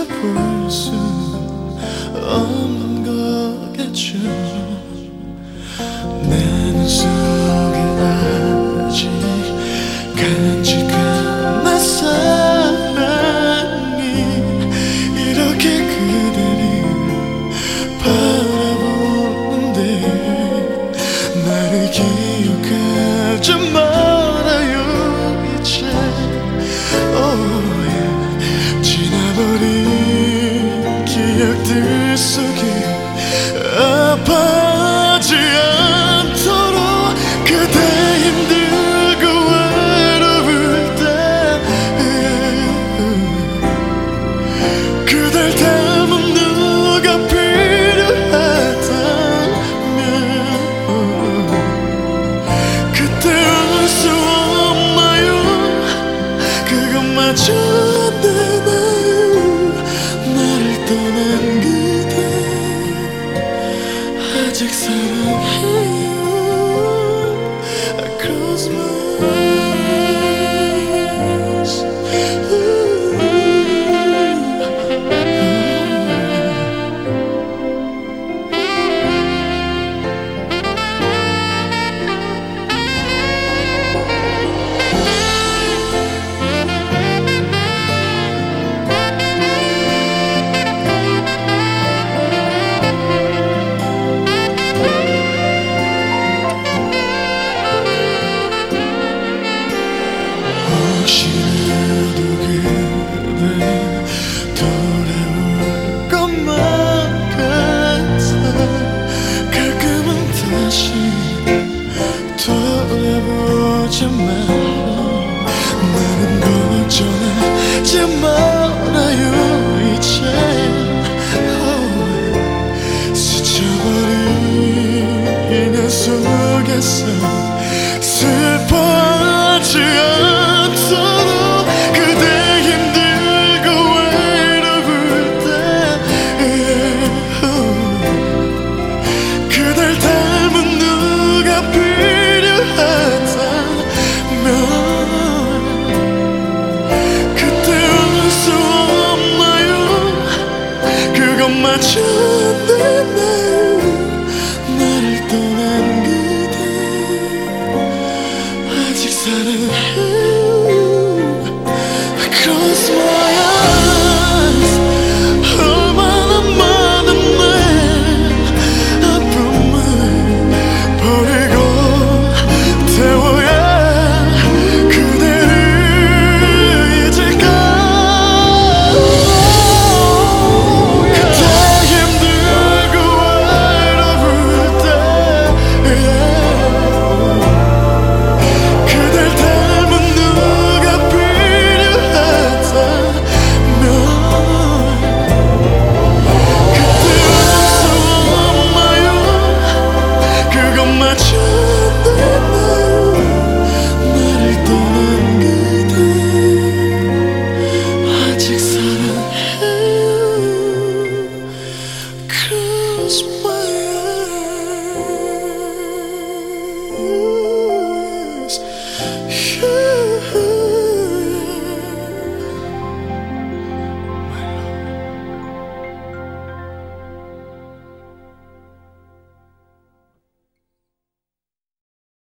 돌아볼 수 없는 거겠죠. 내 눈 속에 아직 간직한 내 사랑이 이렇게 그대를 바라보는데 나를 기억하지 말아요 이제. 지나버린 기억들 속에 아파하지 않도록 그대 힘들고 외로울 때 그댈 닮은 누가 필요하다면 그때 울 수 없나요? 그것마저 안 되나요? 나를 떠난 그대 아직 사랑해요. I close my eyes. 혹시라도 그대 돌아올 것만 같아 가끔은 다시 돌아보지만 나는 걱정하지 말아요 이제. 스쳐버린 인연 속에서 슬퍼하지 않도록 그대 힘들고 외로울 때 그댈 닮은 누가 필요하다면 그때 울 수 없나요? 그것마저 안 되나요? 나를 떠난 그대 아직 사랑해요. I close my eyes. 얼마나 많은 내 아픔을 버리고 태워야 그대를 잊을까. 그대 힘들고 외로울 때 그댈 닮은 누가 필요하다면 그때 울 수 없나요? 그것마저 안 되나요? 나를 떠난 그대 아직 사랑해요. Close